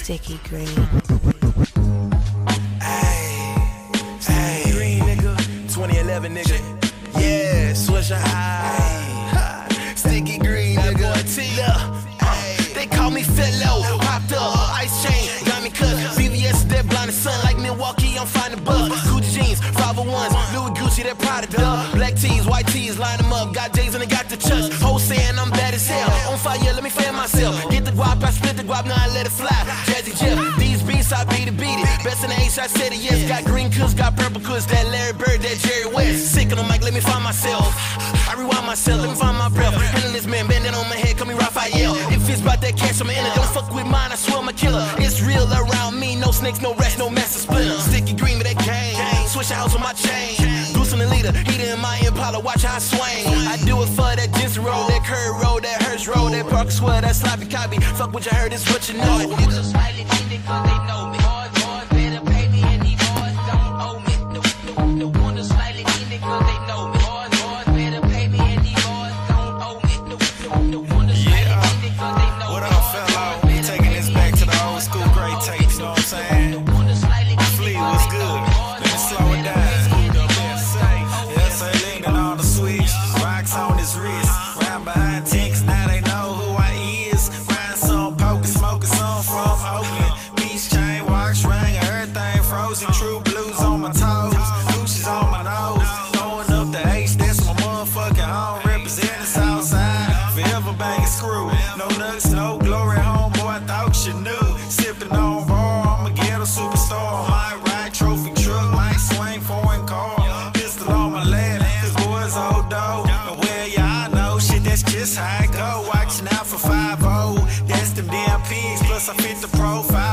Sticky Green. Sticky Green, nigga. 2011, nigga. Yeah, Swisher High. Sticky Green, nigga. They call me Fellow. Popped up, ice chain. Got me cut. BVS, that blinded sun. Like Milwaukee, I'm finding bug. Gucci jeans, 501s. Louis Gucci, that Prada dub. Black tees, white tees, line them up. Got J's and I got the chucks. Whole saying I'm bad as hell. On fire, let me fan myself. Get the guap, I split the guap, now I let it fly. Jazzy Jeff, these beats, I beat it. Best in the H, I said it, yes. Got green kush, got purple kush. That Larry Bird, that Jerry West. Sick on the mic, let me find myself. I rewind myself, let me find my breath. Handle this man, bandit on my head, call me Raphael. If it's about that cash, I'm in it. Don't fuck with mine, I swear I'm a killer. It's real around me, no snakes, no rats, no master splinter. Sticky Green with that gang. Switch house on my chain. Goose on the leader, heater in my Impala, watch how I swing. I do it for that Jensen road, that Curry road, that Hirsch road, that Parker Square, that sloppy copy. Fuck what you heard, it's what you know. Niggas slightly cheating cause they know me. Boys better pay me and these boys don't owe me. The one slightly cheating cause they know me. Boys better pay me and these boys don't owe me. The one slightly cheating cause they know me. What up, fellow? Taking this back to the old school great tapes, you know what I'm saying? Flea was good. Let me slow it down. Yes, I lean on all the switch. Rocks on his wrist. Round behind ticks, now they know who I is. Grind some, poker, smoking some from Oakland. Beach chain, watch ring, everything frozen. True blues on my toes. Gucci's on my nose. Throwing up the H, that's my motherfucking home. Representing Southside. Forever banging screw. No nuts, no glory, homeboy. I thought you knew. Sipping on bar, I'ma get a superstar. Might ride trophy truck, might swing foreign car. Pistol on my lap, cause boys old dough. And well, yeah, I know shit, that's just how I go. Watching out for 5-0. That's them damn pigs, plus I fit the profile.